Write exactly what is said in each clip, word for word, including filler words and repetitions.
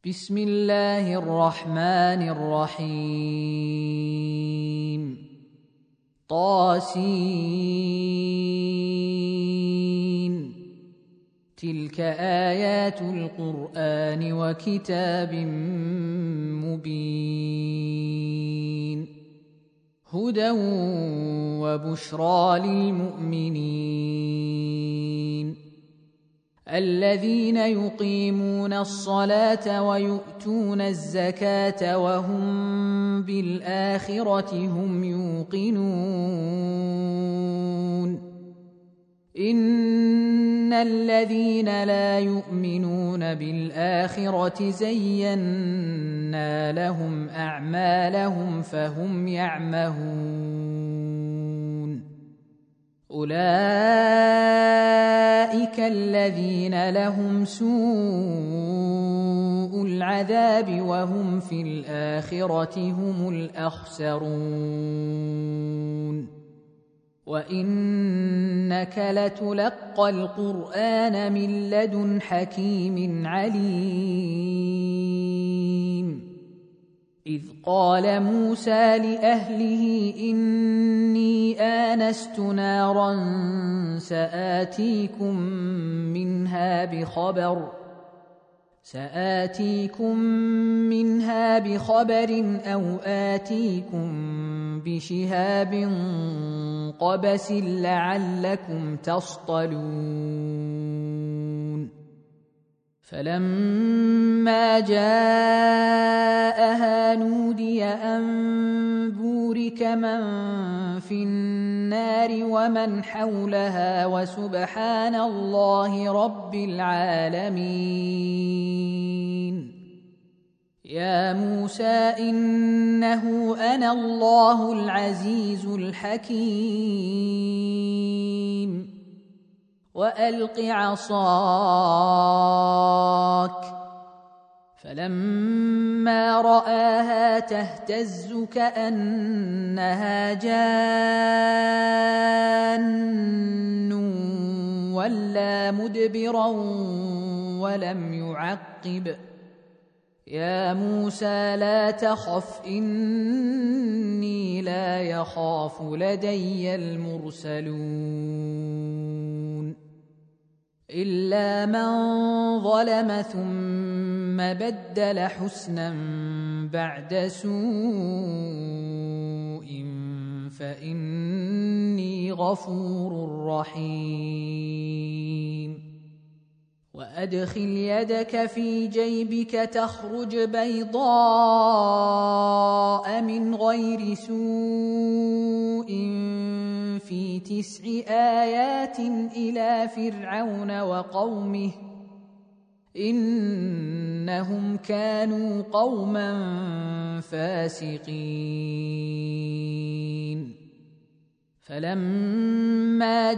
بسم الله الرحمن الرحيم. طاسين. تلك آيات القرآن وكتاب مبين، هدى وبشرى للمؤمنين الذين يقيمون الصلاة ويؤتون الزكاة وهم بالآخرة هم يوقنون. إن الذين لا يؤمنون بالآخرة زينا لهم أعمالهم فهم يعمهون. أولئك الذين لهم سوء العذاب وهم في الآخرة هم الأخسرون. وإنك لتلقى القرآن من لدن حكيم عليم. إذ قال موسى لأهله إني آنست نارا سآتيكم منها بخبر سآتيكم منها بخبر أو آتيكم بشهاب قبس لعلكم تصطلون. فلما جاءها نودي أن بورك من في النار ومن حولها وسبحان الله رب العالمين. يا موسى إنه أنا الله العزيز الحكيم. وألق عصاك. فلما رآها تهتز كأنها جان ولا مدبرا ولم يعقب. يا موسى لا تخف إني لا يخاف لدي المرسلون. إلا من ظلم ثم بدل حسنا بعد سوء فإني غفور رحيم. وأدخل يدك في جيبك تخرج بيضاء من غير سوء في تسع آيات إلى فرعون وقومه إنهم كانوا قوما فاسقين. فلما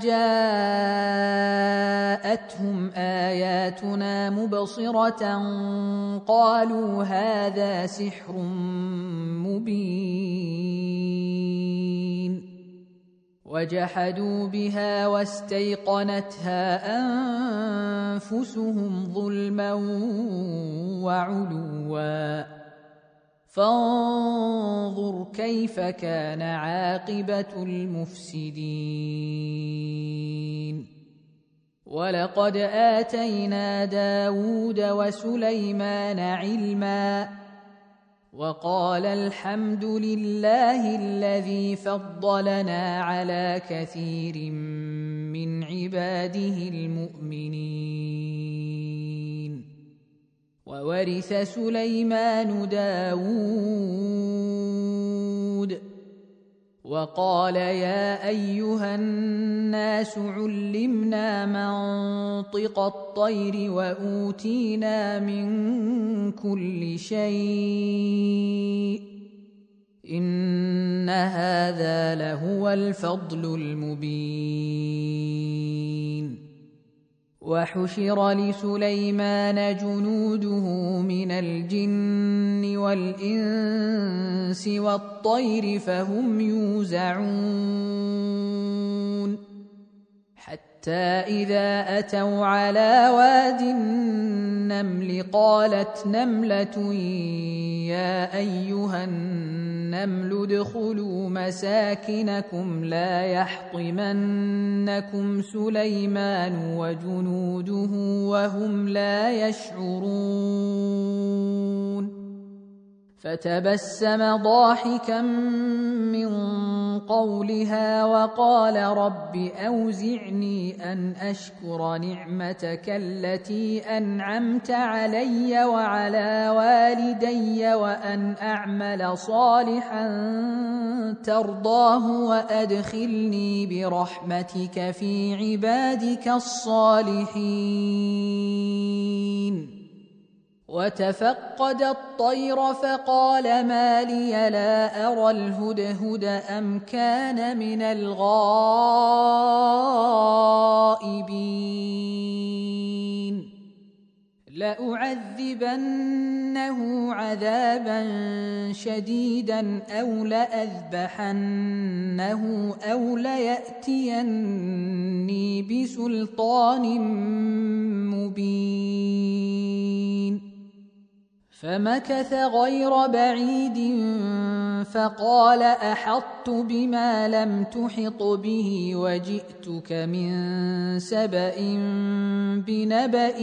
جاءتهم آياتنا مبصرة قالوا هذا سحر مبين. وجحدوا بها واستيقنتها أنفسهم ظلما وعلوا فانظر كيف كان عاقبة المفسدين. ولقد آتينا داود وسليمان علما وقال الحمد لله الذي فضلنا على كثير من عباده المؤمنين. وورث سليمان داود وقال يا أيها الناس علمنا منطق الطير وأوتينا من كل شيء إن هذا لهو الفضل المبين. وحشر لسليمان جنوده من الجن والإنس والطير فهم يوزعون إذا أتوا على واد النمل قالت نملة يا أيها النمل ادخلوا مساكنكم لا يحطمنكم سليمان وجنوده وهم لا يشعرون فتبسم ضاحكا من قولها وقال رب أوزعني أن أشكر نعمتك التي أنعمت علي وعلى والدي وأن أعمل صالحا ترضاه وأدخلني برحمتك في عبادك الصالحين وتفقد الطير فقال ما لي لا أرى الهدهد أم كان من الغائبين لأعذبنه عذابا شديدا أو لأذبحنه أو ليأتيني بسلطان مبين فمكث غير بعيد فقال أحطت بما لم تحط به وجئتك من سبأ بنبأ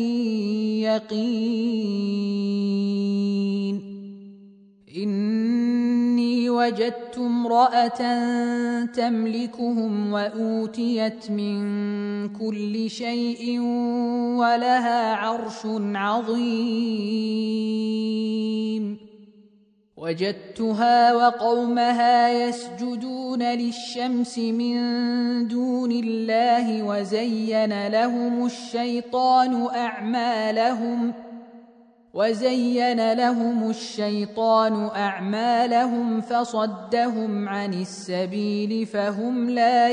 يقين إني وجدت امرأة تملكهم وأوتيت من كل شيء ولها عرش عظيم وجدتها وقومها يسجدون للشمس من دون الله وزين لهم الشيطان أعمالهم وزين لهم الشيطان أعمالهم فصدهم عن السبيل فهم لا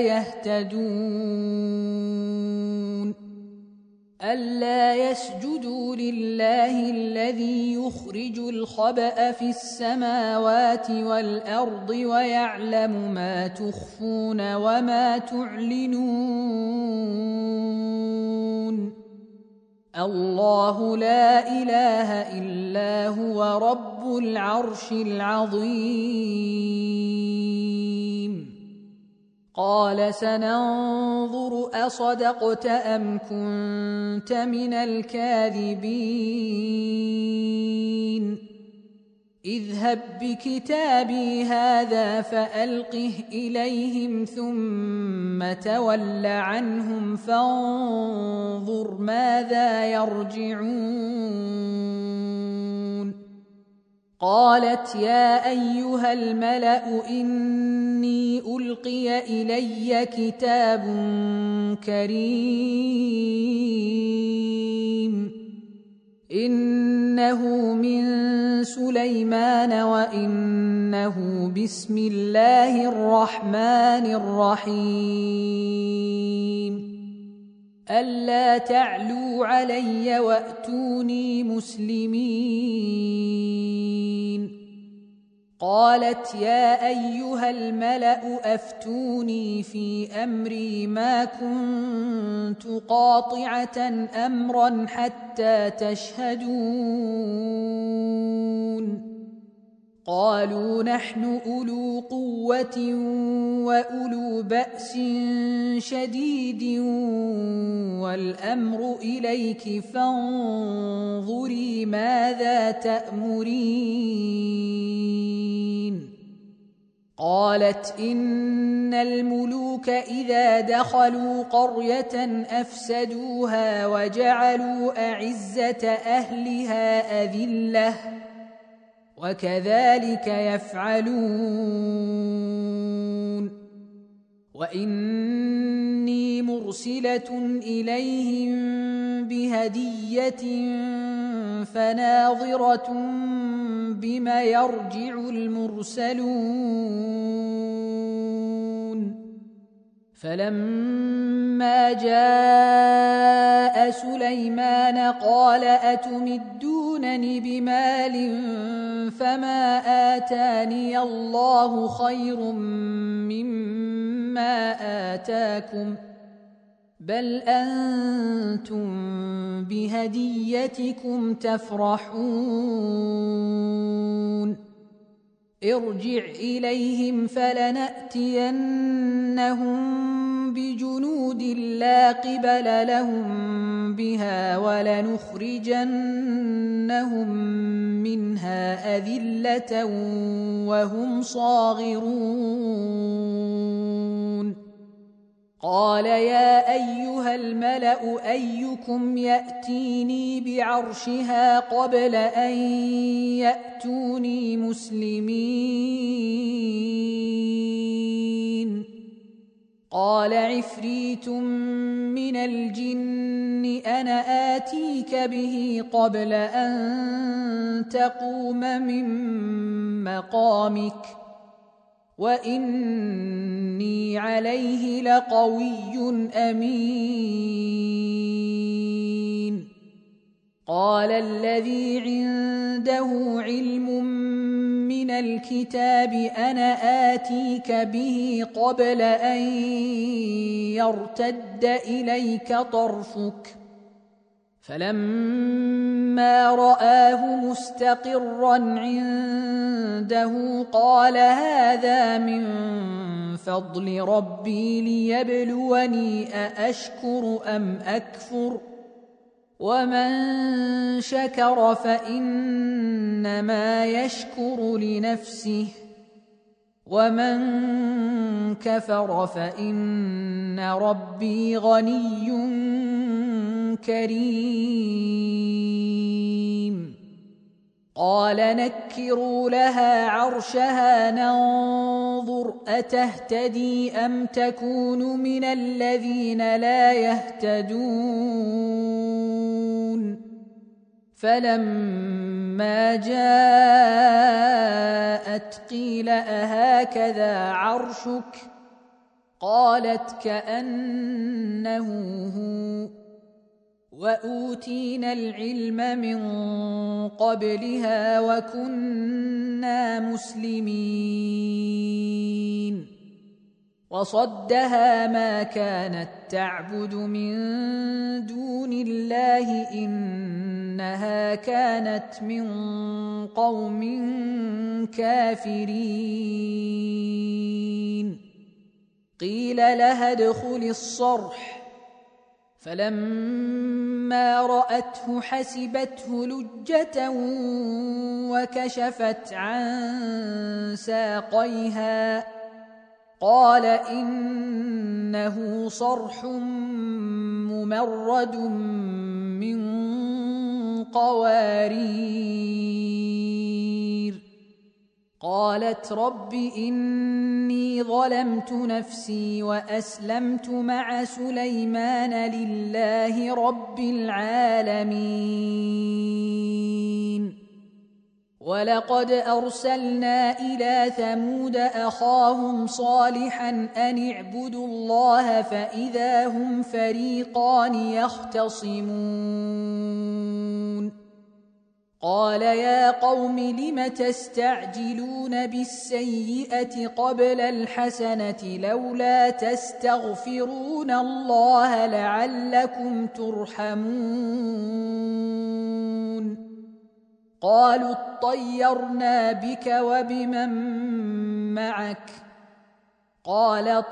يهتدون ألا يسجدوا لله الذي يخرج الخبأ في السماوات والأرض ويعلم ما تخفون وما تعلنون الله لا إله إلا هو رب العرش العظيم قال سننظر أصدقت أم كنت من الكاذبين اذهب بكتابي هذا فألقه إليهم ثم تول عنهم فانظر ماذا يرجعون قالت يا أيها الملأ إني ألقي إلي كتاب كريم إنه من سليمان وإنه بسم الله الرحمن الرحيم ألا تعلوا علي وأتوني مسلمين قالت يا أيها الملأ أفتوني في أمري ما كنت قاطعة أمرا حتى تشهدون قالوا نحن أولو قوة وأولو بأس شديد والأمر إليك فانظري ماذا تأمرين قالت إن الملوك إذا دخلوا قرية أفسدوها وجعلوا أعزة أهلها أذلة وكذلك يفعلون وإني مرسلة إليهم بهدية فناظرة بما يرجع المرسلون فلما جاء سليمان قال أتمدونني بمال فما آتاني الله خير مما آتاكم بل أنتم بهديتكم تفرحون ارجع إليهم فلنأتينهم بجنود لا قبل لهم بها ولنخرجنهم منها أذلة وهم صاغرون قال يا أيها الملأ أيكم يأتيني بعرشها قبل أن يأتوني مسلمين قال عفريت من الجن أنا آتيك به قبل أن تقوم من مقامك وإني عليه لقوي أمين قال الذي عنده علم من الكتاب أنا آتيك به قبل أن يرتد إليك طرفك فلما رآه مستقرا عنده قال هذا من فضل ربي ليبلوني أأشكر أم أكفر ومن شكر فإنما يشكر لنفسه ومن كفر فإن ربي غني كريم قال نكروا لها عرشها ننظر أتهتدي أم تكون من الذين لا يهتدون فلما جاءت قيل أهكذا عرشك قالت كأنه هو وأوتينا العلم من قبلها وكنا مسلمين وصدها ما كانت تعبد من دون الله إنها كانت من قوم كافرين قيل لها ادخل الصرح فلما رأته حسبته لجة وكشفت عن ساقيها قال إنه صرح ممرد من قوارير قالت رب إني ظلمت نفسي وأسلمت مع سليمان لله رب العالمين ولقد أرسلنا إلى ثمود أخاهم صالحا أن اعبدوا الله فإذا هم فريقان يختصمون قال يا قوم لم تستعجلون بالسيئة قبل الحسنة لولا تستغفرون الله لعلكم ترحمون قالوا اطيرنا بك وبمن معك قال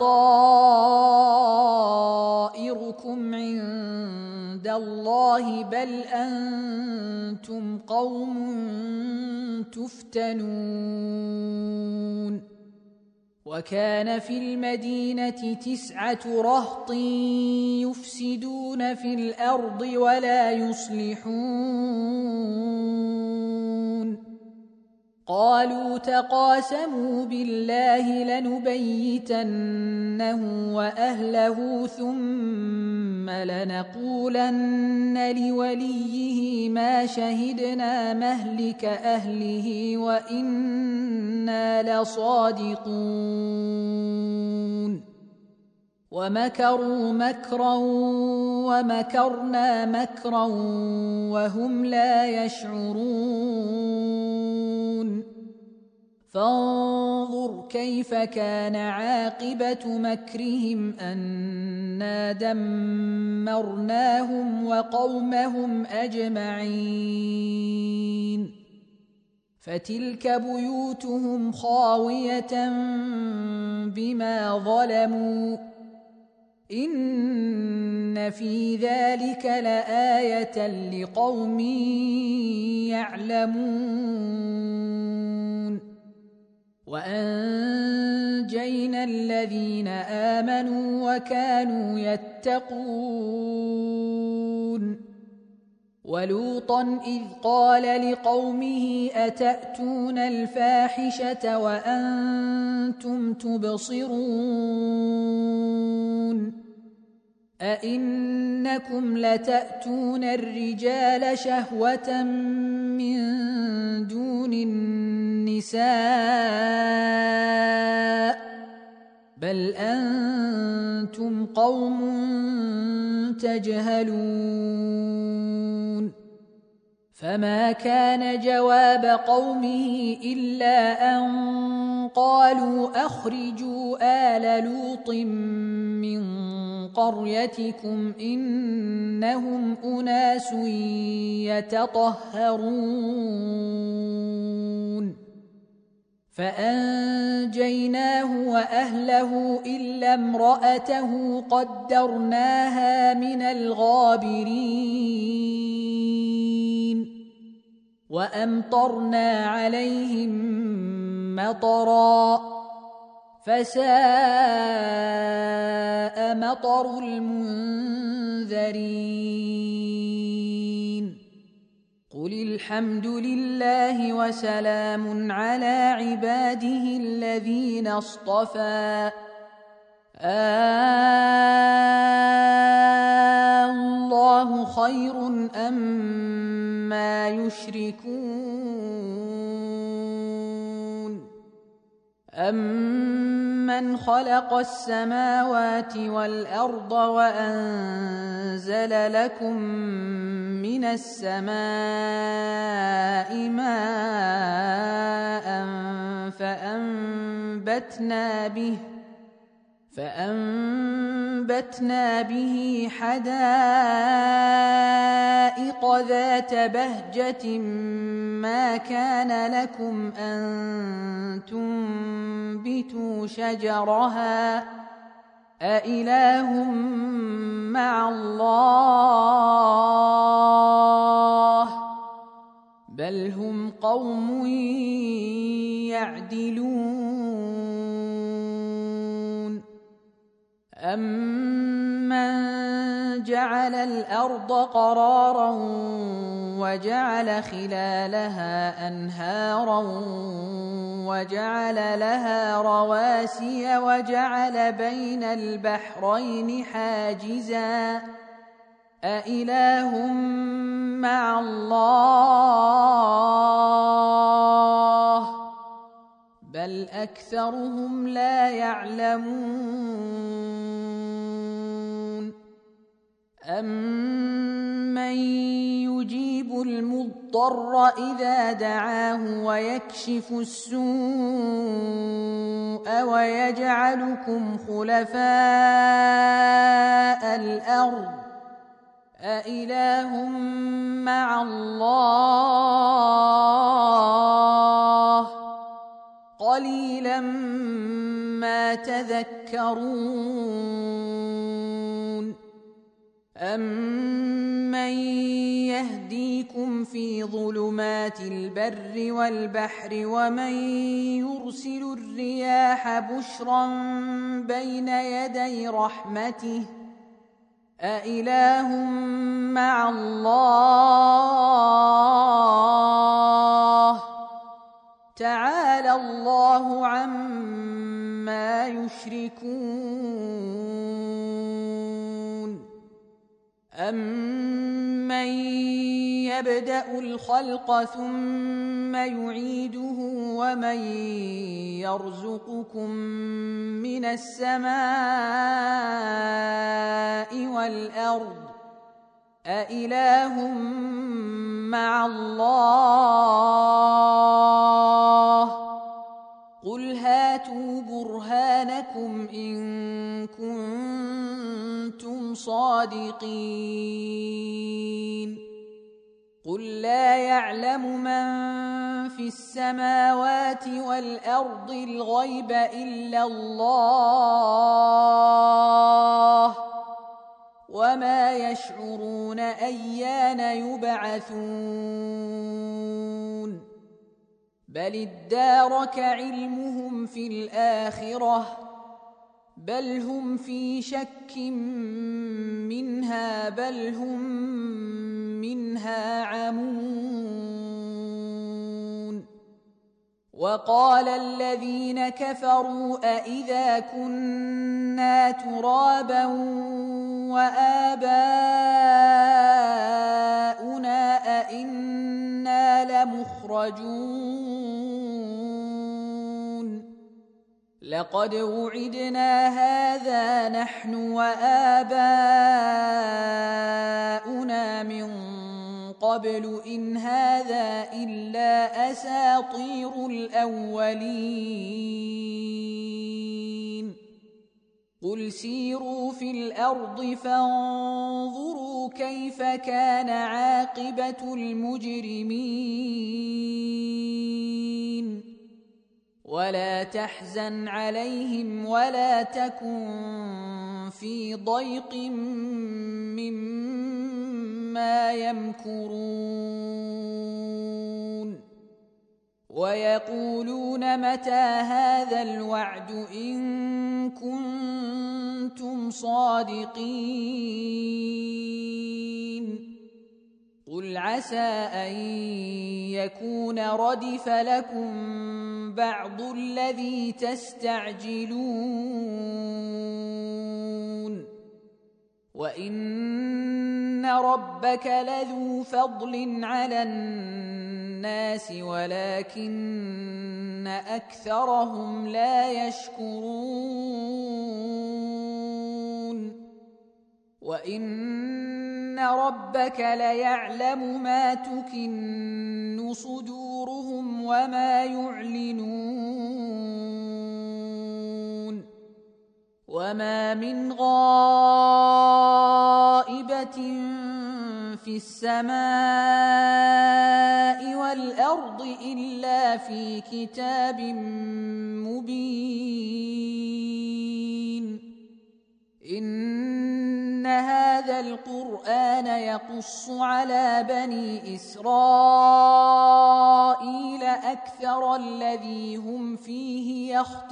طائركم عند الله بل أنتم قوم تفتنون وكان في المدينة تسعة رهط يفسدون في الأرض ولا يصلحون قالوا تقاسموا بالله لنبيتنه وأهله ثم لنقولن لوليه ما شهدنا مهلك أهله وإنا لصادقون ومكروا مكرا ومكرنا مكرا وهم لا يشعرون فانظر كيف كان عاقبة مكرهم أنا دمرناهم وقومهم أجمعين فتلك بيوتهم خاوية بما ظلموا إن في ذلك لآية لقوم يعلمون وأنجينا الذين آمنوا وكانوا يتقون ولوطا إذ قال لقومه أتأتون الفاحشة وأنتم تبصرون أئنكم لتأتون الرجال شهوة من دون النساء بل أنتم قوم تجهلون فما كان جواب قومه إلا أن قالوا أخرجوا آل لوط من قريتكم إنهم أناس يتطهرون فأنجيناه وأهله إلا امرأته قدرناها من الغابرين وأمطرنا عليهم مطرا فساء مطر المنذرين قل الحمد لله وسلام على عباده الذين اصطفى الله خير أما يشركون أمن خلق السماوات والأرض وأنزل لكم من السماء ماء فأنبتنا به فأنبتنا به حدائق ذات بهجة ما كان لكم أن تنبتوا شجرها أإله مع الله بل هم قوم يعدلون أمن جعل الأرض قرارا وجعل خلالها أنهارا وجعل لها رواسي وجعل بين البحرين حاجزا أإله مع الله بل أكثرهم لا يعلمون أمن يجيب المضطر إذا دعاه ويكشف السوء ويجعلكم خلفاء الأرض أإله مع الله قليلا ما تذكرون أمن يهديكم في ظلمات البر والبحر ومن يرسل الرياح بشرا بين يدي رحمته أإله مع الله تعالى الله عما يشركون أمن يبدأ الخلق ثم يعيده ومن يرزقكم من السماء والأرض أإله مع الله قل هاتوا صادقين قل لا يعلم من في السماوات والأرض الغيب إلا الله وما يشعرون أيان يبعثون بل ادارك علمهم في الآخرة بل هم في شك منها بل هم منها عمون وقال الذين كفروا أإذا كنا ترابا وآباؤنا أإنا لمخرجون لقد وعدنا هذا نحن وآباؤنا من قبل إن هذا إلا أساطير الأولين قل سيروا في الأرض فانظروا كيف كان عاقبة المجرمين ولا تحزن عليهم ولا تكن في ضيق مما يمكرون ويقولون متى هذا الوعد إن كنتم صادقين قل عسى أن يكون ردف لكم بعض الذي تستعجلون وإن ربك لذو فضل على الناس ولكن أكثرهم لا يشكرون وإن ربك ليعلم ما تكن صدورهم وما يعلنون وما من غائبة في السماء والأرض إلا في كتاب مبين إن هذا القرآن يقص على بني إسرائيل أكثر الذي هم فيه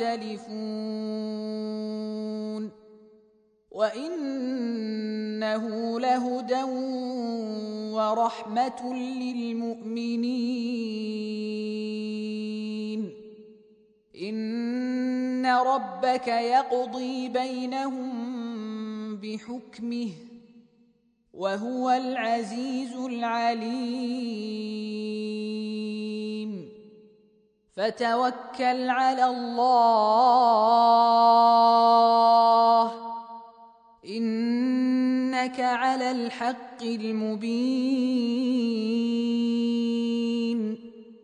يختلفون وإنه لهدى ورحمة للمؤمنين إن ربك يقضي بينهم بحكمه وهو العزيز العليم فتوكل على الله إنك على الحق المبين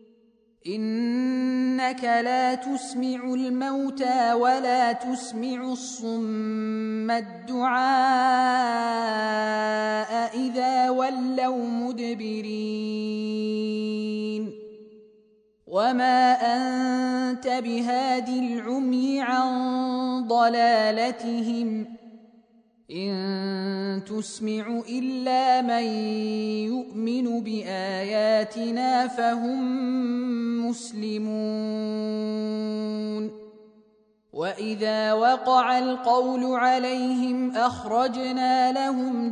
إنك لا تسمع الموتى ولا تسمع الصم الدعاء إذا ولوا مدبرين وما أنت بهاد العمي عن ضلالتهم إن تسمع إلا من يؤمن بآياتنا فهم مسلمون وإذا وقع القول عليهم أخرجنا لهم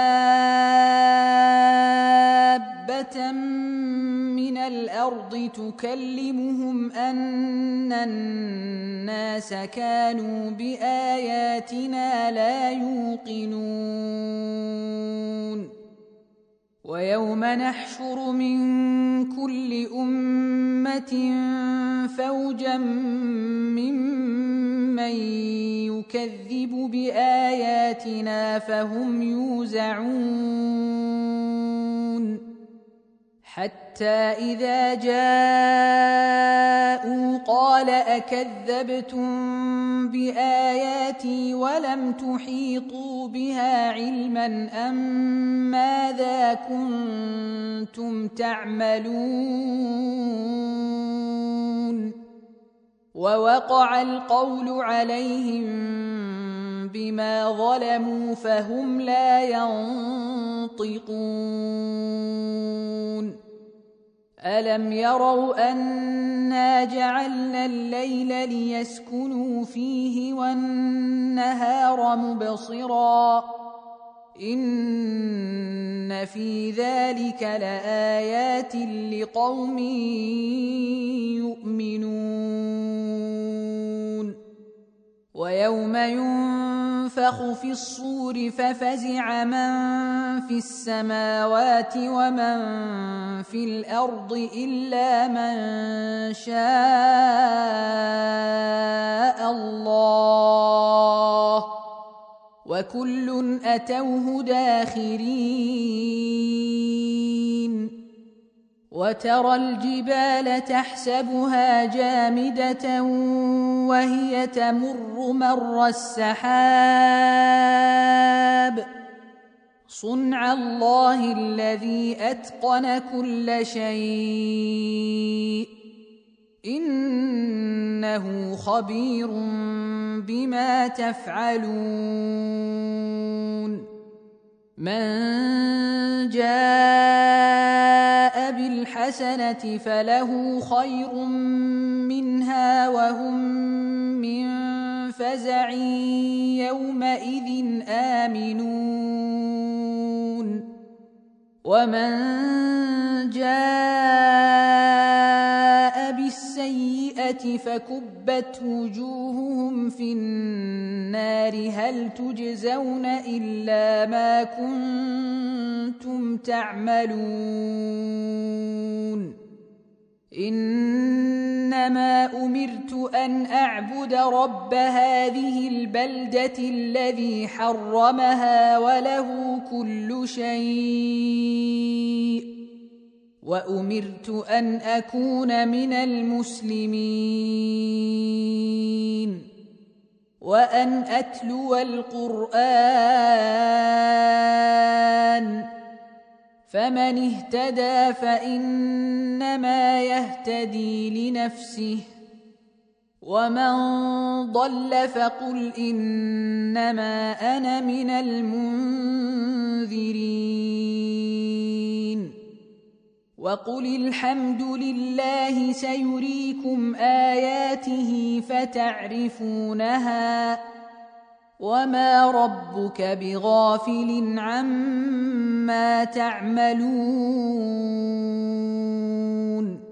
دابة من الأرض تكلمهم أن الناس كانوا بآياتنا لا يوقنون ويوم نحشر من كل أمة فوجا ممن يكذب بآياتنا فهم يوزعون حتى إذا جاءوا قال أكذبتم بآياتي ولم تحيطوا بها علما أم ماذا كنتم تعملون ووقع القول عليهم بما ظلموا فهم لا ينطقون ألم يروا أنا جعلنا الليل ليسكنوا فيه والنهار مبصرا إن في ذلك لآيات لقوم يؤمنون ويوم ينفخ في الصور ففزع من في السماوات ومن في الأرض إلا من شاء الله وكل أتوه داخرين وترى الجبال تحسبها جامدة وهي تمر مر السحاب صنع الله الذي أتقن كل شيء إنه خبير بما تفعلون من جاء بالحسنة فله خير منها وهم من فزع يومئذ آمنون ومن جاء بالسيئة فكبت وجوههم في النار هل تجزون إلا ما كنتم تعملون إنما أمرت أن أعبد رب هذه البلدة الذي حرمها وله كل شيء وأمرت أن أكون من المسلمين وأن أتلو القرآن فمن اهتدى فإنما يهتدي لنفسه ومن ضل فقل إنما أنا من المنذرين وقل الحمد لله سيريكم آياته فتعرفونها وما ربك بغافل عما تعملون